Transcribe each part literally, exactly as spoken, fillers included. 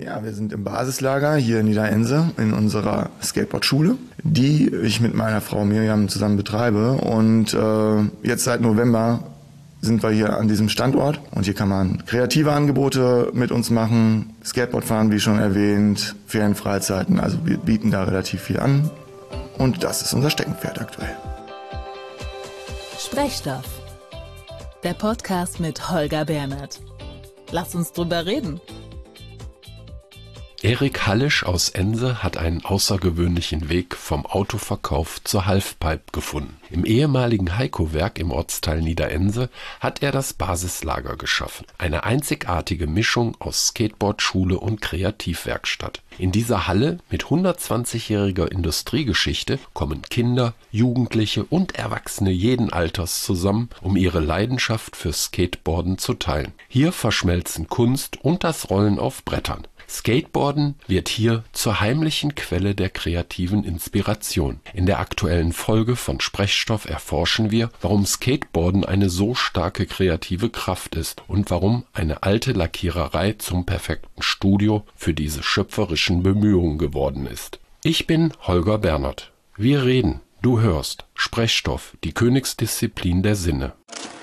Ja, wir sind im Basislager hier in Niederense in unserer Skateboard-Schule, die ich mit meiner Frau Miriam zusammen betreibe. Und äh, jetzt seit November sind wir hier an diesem Standort und hier kann man kreative Angebote mit uns machen, Skateboard fahren, wie schon erwähnt, Ferienfreizeiten, also wir bieten da relativ viel an und das ist unser Steckenpferd aktuell. Sprechstoff, der Podcast mit Holger Bernert. Lass uns drüber reden. Erik Hallisch aus Ense hat einen außergewöhnlichen Weg vom Autoverkauf zur Halfpipe gefunden. Im ehemaligen Heiko-Werk im Ortsteil Niederense hat er das Basislager geschaffen. Eine einzigartige Mischung aus Skateboard, Schule und Kreativwerkstatt. In dieser Halle mit hundertzwanzigjähriger Industriegeschichte kommen Kinder, Jugendliche und Erwachsene jeden Alters zusammen, um ihre Leidenschaft für Skateboarden zu teilen. Hier verschmelzen Kunst und das Rollen auf Brettern. Skateboarden wird hier zur heimlichen Quelle der kreativen Inspiration. In der aktuellen Folge von Sprechstoff erforschen wir, warum Skateboarden eine so starke kreative Kraft ist und warum eine alte Lackiererei zum perfekten Studio für diese schöpferischen Bemühungen geworden ist. Ich bin Holger Bernert. Wir reden, du hörst. Sprechstoff, die Königsdisziplin der Sinne.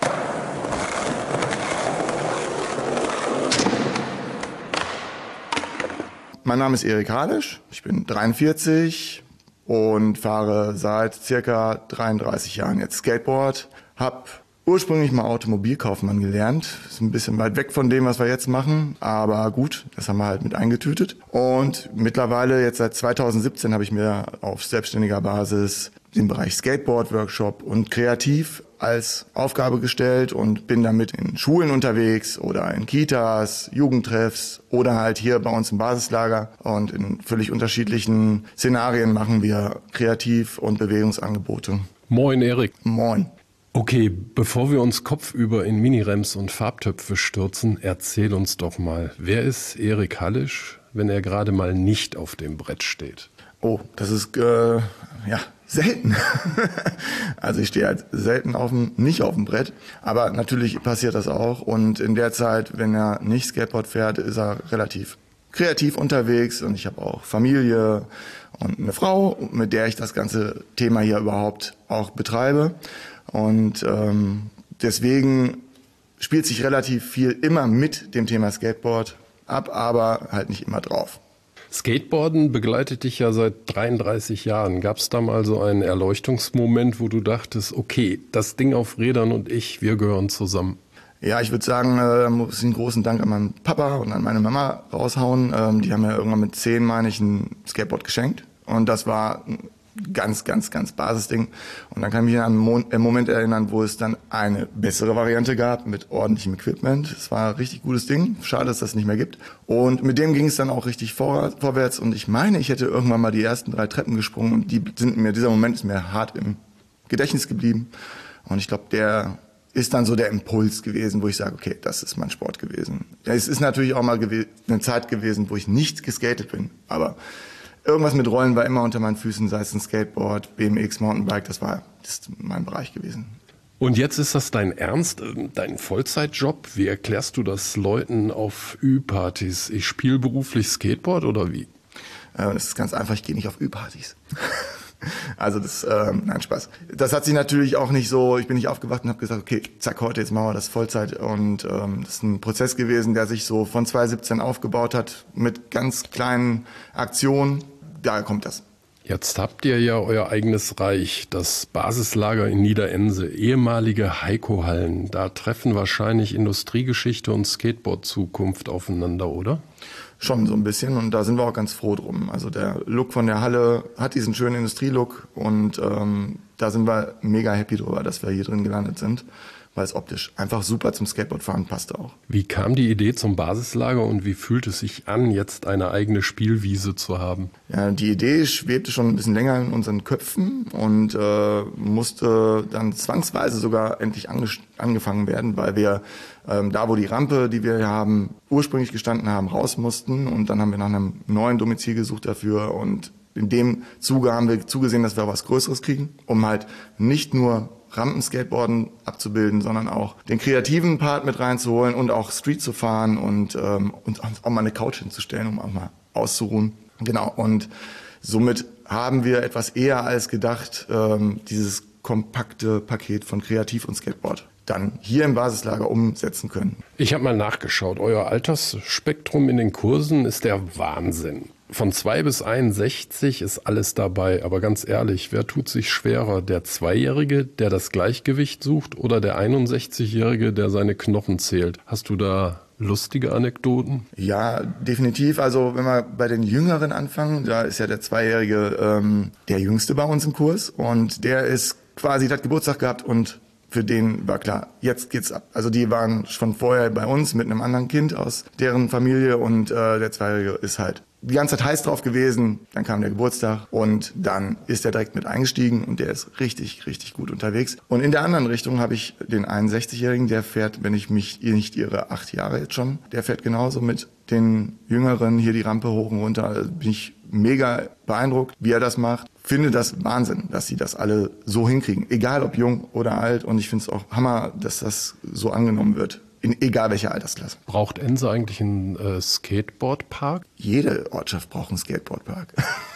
Mein Name ist Erik Hallisch, ich bin dreiundvierzig und fahre seit circa dreiunddreißig Jahren jetzt Skateboard. Hab ursprünglich mal Automobilkaufmann gelernt, ist ein bisschen weit weg von dem, was wir jetzt machen, aber gut, das haben wir halt mit eingetütet. Und mittlerweile, jetzt seit zweitausendsiebzehn, habe ich mir auf selbstständiger Basis den Bereich Skateboard-Workshop und Kreativ als Aufgabe gestellt und bin damit in Schulen unterwegs oder in Kitas, Jugendtreffs oder halt hier bei uns im Basislager. Und in völlig unterschiedlichen Szenarien machen wir Kreativ- und Bewegungsangebote. Moin Erik. Moin. Okay, bevor wir uns kopfüber in Minirems und Farbtöpfe stürzen, erzähl uns doch mal, wer ist Erik Hallisch, wenn er gerade mal nicht auf dem Brett steht? Oh, das ist, äh, ja, selten. Also ich stehe halt selten auf dem, nicht auf dem Brett, aber natürlich passiert das auch und in der Zeit, wenn er nicht Skateboard fährt, ist er relativ kreativ unterwegs und ich habe auch Familie und eine Frau, mit der ich das ganze Thema hier überhaupt auch betreibe und ähm, deswegen spielt sich relativ viel immer mit dem Thema Skateboard ab, aber halt nicht immer drauf. Skateboarden begleitet dich ja seit dreiunddreißig Jahren. Gab es da mal so einen Erleuchtungsmoment, wo du dachtest, okay, das Ding auf Rädern und ich, wir gehören zusammen? Ja, ich würde sagen, da muss ich einen großen Dank an meinen Papa und an meine Mama raushauen. Ähm, die haben mir irgendwann mit zehn, meine ich, ein Skateboard geschenkt. Und das war ein ganz, ganz, ganz Basisding. Und dann kann ich mich an einen Moment erinnern, wo es dann eine bessere Variante gab mit ordentlichem Equipment. Es war ein richtig gutes Ding. Schade, dass das nicht mehr gibt. Und mit dem ging es dann auch richtig vor, vorwärts. Und ich meine, ich hätte irgendwann mal die ersten drei Treppen gesprungen. Und die sind mir, dieser Moment ist mir hart im Gedächtnis geblieben. Und ich glaube, der ist dann so der Impuls gewesen, wo ich sage, okay, das ist mein Sport gewesen. Ja, es ist natürlich auch mal gew- eine Zeit gewesen, wo ich nicht geskatet bin. Aber irgendwas mit Rollen war immer unter meinen Füßen, sei es ein Skateboard, B M X, Mountainbike, das war das ist mein Bereich gewesen. Und jetzt ist das dein Ernst, dein Vollzeitjob? Wie erklärst du das Leuten auf Ü-Partys? Ich spiele beruflich Skateboard oder wie? Äh, das ist ganz einfach, ich gehe nicht auf Ü-Partys. Also das, ähm, nein, Spaß. Das hat sich natürlich auch nicht so, ich bin nicht aufgewacht und habe gesagt, okay, zack, heute, jetzt machen wir das Vollzeit. Und ähm, das ist ein Prozess gewesen, der sich so von zweitausendsiebzehn aufgebaut hat mit ganz kleinen Aktionen. Daher kommt das. Jetzt habt ihr ja euer eigenes Reich, das Basislager in Niederense, ehemalige Heiko-Hallen. Da treffen wahrscheinlich Industriegeschichte und Skateboard-Zukunft aufeinander, oder? Schon so ein bisschen und da sind wir auch ganz froh drum. Also der Look von der Halle hat diesen schönen Industrielook und ähm, da sind wir mega happy drüber, dass wir hier drin gelandet sind, weil es optisch einfach super zum Skateboardfahren passte auch. Wie kam die Idee zum Basislager und wie fühlt es sich an, jetzt eine eigene Spielwiese zu haben? Ja, die Idee schwebte schon ein bisschen länger in unseren Köpfen und äh, musste dann zwangsweise sogar endlich ange- angefangen werden, weil wir ähm, da, wo die Rampe, die wir hier haben, ursprünglich gestanden haben, raus mussten und dann haben wir nach einem neuen Domizil gesucht dafür und in dem Zuge haben wir zugesehen, dass wir was Größeres kriegen, um halt nicht nur Rampenskateboarden abzubilden, sondern auch den kreativen Part mit reinzuholen und auch Street zu fahren und, ähm, und auch mal eine Couch hinzustellen, um auch mal auszuruhen. Genau, und somit haben wir etwas eher als gedacht, ähm, dieses kompakte Paket von Kreativ und Skateboard dann hier im Basislager umsetzen können. Ich habe mal nachgeschaut. Euer Altersspektrum in den Kursen ist der Wahnsinn. Von zwei bis einundsechzig ist alles dabei. Aber ganz ehrlich, wer tut sich schwerer? Der Zweijährige, der das Gleichgewicht sucht, oder der einundsechzigjährige, der seine Knochen zählt? Hast du da lustige Anekdoten? Ja, definitiv. Also wenn wir bei den Jüngeren anfangen, da ist ja der Zweijährige ähm, der Jüngste bei uns im Kurs. Und der ist quasi, der hat Geburtstag gehabt und für den war klar, jetzt geht's ab. Also die waren schon vorher bei uns mit einem anderen Kind aus deren Familie und äh, der Zweijährige ist halt die ganze Zeit heiß drauf gewesen. Dann kam der Geburtstag und dann ist er direkt mit eingestiegen und der ist richtig, richtig gut unterwegs. Und in der anderen Richtung habe ich den einundsechzigjährigen, der fährt, wenn ich mich nicht irre, acht Jahre jetzt schon, der fährt genauso mit den Jüngeren hier die Rampe hoch und runter. Also bin ich mega beeindruckt, wie er das macht. Finde das Wahnsinn, dass sie das alle so hinkriegen, egal ob jung oder alt. Und ich finde es auch Hammer, dass das so angenommen wird, in egal welcher Altersklasse. Braucht Ense eigentlich einen äh, Skateboardpark? Jede Ortschaft braucht einen Skateboardpark.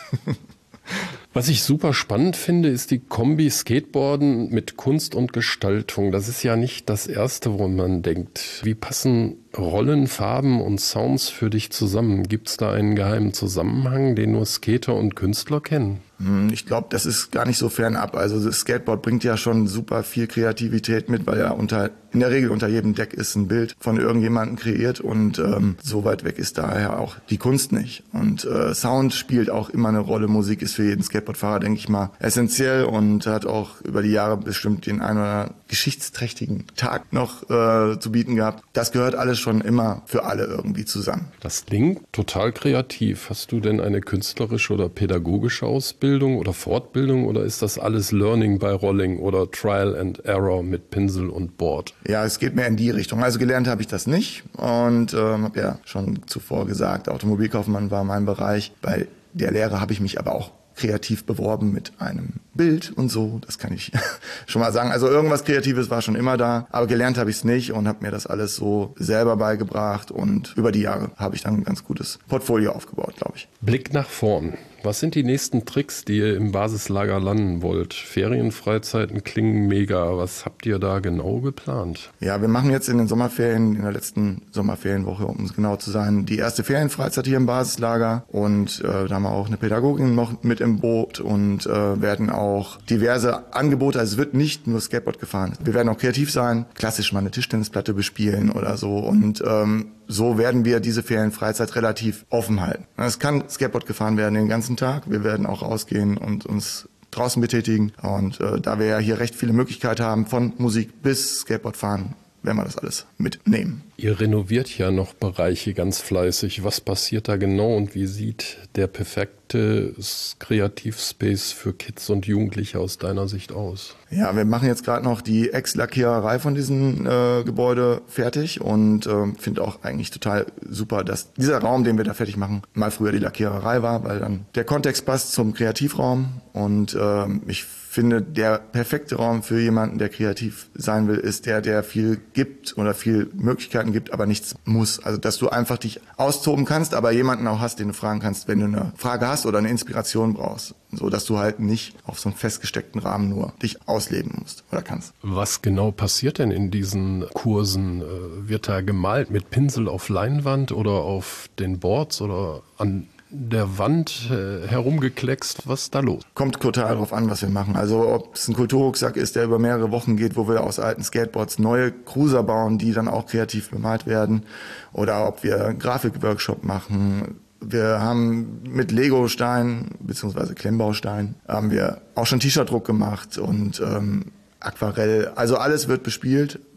Was ich super spannend finde, ist die Kombi Skateboarden mit Kunst und Gestaltung. Das ist ja nicht das Erste, wo man denkt. Wie passen Rollen, Farben und Sounds für dich zusammen? Gibt es da einen geheimen Zusammenhang, den nur Skater und Künstler kennen? Ich glaube, das ist gar nicht so fernab. Also das Skateboard bringt ja schon super viel Kreativität mit, weil ja unter in der Regel unter jedem Deck ist ein Bild von irgendjemandem kreiert und ähm, so weit weg ist daher auch die Kunst nicht. Und äh, Sound spielt auch immer eine Rolle. Musik ist für jeden Skateboardfahrer, denke ich mal, essentiell und hat auch über die Jahre bestimmt den einen oder anderen geschichtsträchtigen Tag noch äh, zu bieten gehabt. Das gehört alles schon immer für alle irgendwie zusammen. Das klingt total kreativ. Hast du denn eine künstlerische oder pädagogische Ausbildung oder Fortbildung oder ist das alles Learning by Rolling oder Trial and Error mit Pinsel und Board? Ja, es geht mehr in die Richtung. Also gelernt habe ich das nicht und ähm, habe ja schon zuvor gesagt, Automobilkaufmann war mein Bereich. Bei der Lehre habe ich mich aber auch kreativ beworben mit einem Bild und so, das kann ich schon mal sagen. Also irgendwas Kreatives war schon immer da, aber gelernt habe ich es nicht und habe mir das alles so selber beigebracht und über die Jahre habe ich dann ein ganz gutes Portfolio aufgebaut, glaube ich. Blick nach vorn. Was sind die nächsten Tricks, die ihr im Basislager landen wollt? Ferienfreizeiten klingen mega. Was habt ihr da genau geplant? Ja, wir machen jetzt in den Sommerferien, in der letzten Sommerferienwoche, um es genau zu sein, die erste Ferienfreizeit hier im Basislager. Und äh, da haben wir auch eine Pädagogin noch mit im Boot und äh, werden auch diverse Angebote, also es wird nicht nur Skateboard gefahren. Wir werden auch kreativ sein, klassisch mal eine Tischtennisplatte bespielen oder so. Und ähm, so werden wir diese Ferienfreizeit relativ offen halten. Es kann Skateboard gefahren werden den ganzen Tag. Wir werden auch rausgehen und uns draußen betätigen. Und äh, da wir ja hier recht viele Möglichkeiten haben, von Musik bis Skateboard fahren, werden wir das alles mitnehmen. Ihr renoviert ja noch Bereiche ganz fleißig. Was passiert da genau und wie sieht der perfekte Kreativspace für Kids und Jugendliche aus deiner Sicht aus? Ja, wir machen jetzt gerade noch die Ex-Lackiererei von diesem äh, Gebäude fertig und äh, finde auch eigentlich total super, dass dieser Raum, den wir da fertig machen, mal früher die Lackiererei war, weil dann der Kontext passt zum Kreativraum und äh, ich finde, der perfekte Raum für jemanden, der kreativ sein will, ist der, der viel gibt oder viel Möglichkeiten gibt, aber nichts muss. Also, dass du einfach dich austoben kannst, aber jemanden auch hast, den du fragen kannst, wenn du eine Frage hast oder eine Inspiration brauchst. So, dass du halt nicht auf so einem festgesteckten Rahmen nur dich ausleben musst oder kannst. Was genau passiert denn in diesen Kursen? Wird da gemalt mit Pinsel auf Leinwand oder auf den Boards oder an der Wand äh, herumgekleckst? Was ist da los? Kommt total drauf an, was wir machen. Also ob es ein Kulturrucksack ist, der über mehrere Wochen geht, wo wir aus alten Skateboards neue Cruiser bauen, die dann auch kreativ bemalt werden. Oder ob wir einen Grafikworkshop machen. Wir haben mit Lego-Stein bzw. Klemmbaustein haben wir auch schon T-Shirt-Druck gemacht und ähm, Aquarell. Also alles wird bespielt,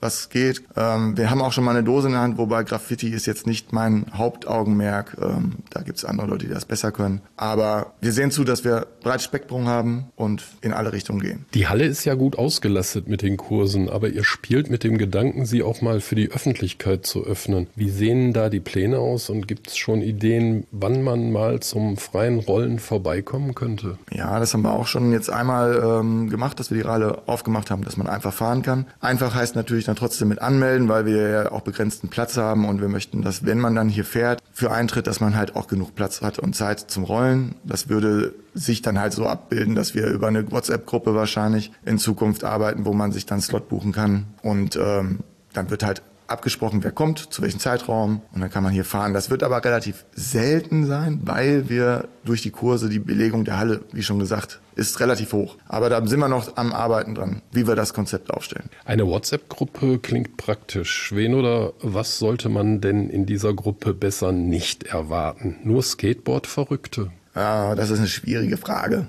was geht. Ähm, wir haben auch schon mal eine Dose in der Hand, wobei Graffiti ist jetzt nicht mein Hauptaugenmerk. Ähm, da gibt es andere Leute, die das besser können. Aber wir sehen zu, dass wir breites Spektrum haben und in alle Richtungen gehen. Die Halle ist ja gut ausgelastet mit den Kursen, aber ihr spielt mit dem Gedanken, sie auch mal für die Öffentlichkeit zu öffnen. Wie sehen da die Pläne aus und gibt es schon Ideen, wann man mal zum freien Rollen vorbeikommen könnte? Ja, das haben wir auch schon jetzt einmal ähm, gemacht, dass wir die Halle aufgemacht haben, dass man einfach fahren kann. Einfach heißt natürlich dann trotzdem mit anmelden, weil wir ja auch begrenzten Platz haben und wir möchten, dass wenn man dann hier fährt, für Eintritt, dass man halt auch genug Platz hat und Zeit zum Rollen. Das würde sich dann halt so abbilden, dass wir über eine WhatsApp-Gruppe wahrscheinlich in Zukunft arbeiten, wo man sich dann Slot buchen kann und ähm, dann wird halt abgesprochen, wer kommt, zu welchem Zeitraum und dann kann man hier fahren. Das wird aber relativ selten sein, weil wir durch die Kurse, die Belegung der Halle, wie schon gesagt, ist relativ hoch. Aber da sind wir noch am Arbeiten dran, wie wir das Konzept aufstellen. Eine WhatsApp-Gruppe klingt praktisch. Wen oder was sollte man denn in dieser Gruppe besser nicht erwarten? Nur Skateboard-Verrückte? Ja, das ist eine schwierige Frage.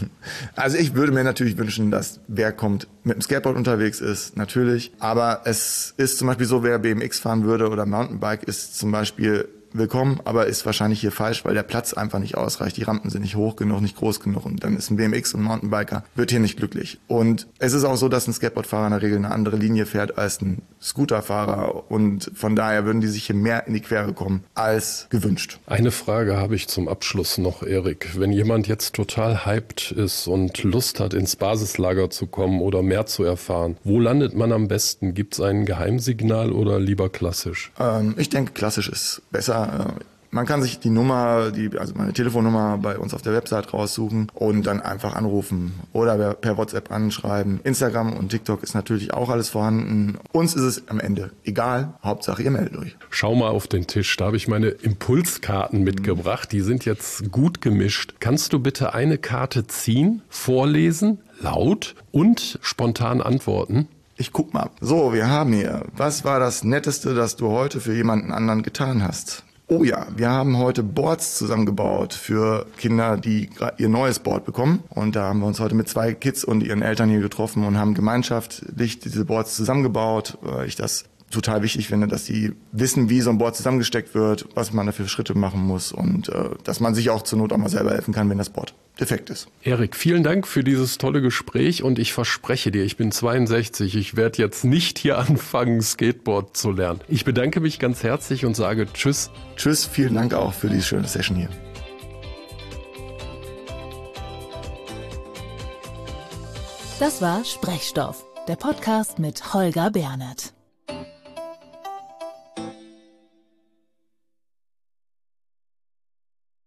Also ich würde mir natürlich wünschen, dass wer kommt, mit dem Skateboard unterwegs ist, natürlich. Aber es ist zum Beispiel so, wer B M X fahren würde oder Mountainbike ist zum Beispiel willkommen, aber ist wahrscheinlich hier falsch, weil der Platz einfach nicht ausreicht. Die Rampen sind nicht hoch genug, nicht groß genug und dann ist ein B M X und ein Mountainbiker, wird hier nicht glücklich. Und es ist auch so, dass ein Skateboardfahrer in der Regel eine andere Linie fährt als ein Scooterfahrer und von daher würden die sich hier mehr in die Quere kommen als gewünscht. Eine Frage habe ich zum Abschluss noch, Erik. Wenn jemand jetzt total hyped ist und Lust hat, ins Basislager zu kommen oder mehr zu erfahren, wo landet man am besten? Gibt es ein Geheimsignal oder lieber klassisch? Ähm, ich denke, klassisch ist besser. Man kann sich die Nummer, die, also meine Telefonnummer bei uns auf der Website raussuchen und dann einfach anrufen oder per WhatsApp anschreiben. Instagram und TikTok ist natürlich auch alles vorhanden. Uns ist es am Ende egal. Hauptsache ihr meldet euch. Schau mal auf den Tisch. Da habe ich meine Impulskarten mitgebracht. Die sind jetzt gut gemischt. Kannst du bitte eine Karte ziehen, vorlesen, laut und spontan antworten? Ich guck mal. So, wir haben hier. Was war das Netteste, das du heute für jemanden anderen getan hast? Oh ja, wir haben heute Boards zusammengebaut für Kinder, die ihr neues Board bekommen. Und da haben wir uns heute mit zwei Kids und ihren Eltern hier getroffen und haben gemeinschaftlich diese Boards zusammengebaut, weil ich das total wichtig finde, dass sie wissen, wie so ein Board zusammengesteckt wird, was man dafür Schritte machen muss und äh, dass man sich auch zur Not auch mal selber helfen kann, wenn das Board defekt ist. Erik, vielen Dank für dieses tolle Gespräch und ich verspreche dir, ich bin zweiundsechzig, ich werde jetzt nicht hier anfangen, Skateboard zu lernen. Ich bedanke mich ganz herzlich und sage Tschüss. Tschüss, vielen Dank auch für die schöne Session hier. Das war Sprechstoff, der Podcast mit Holger Bernert.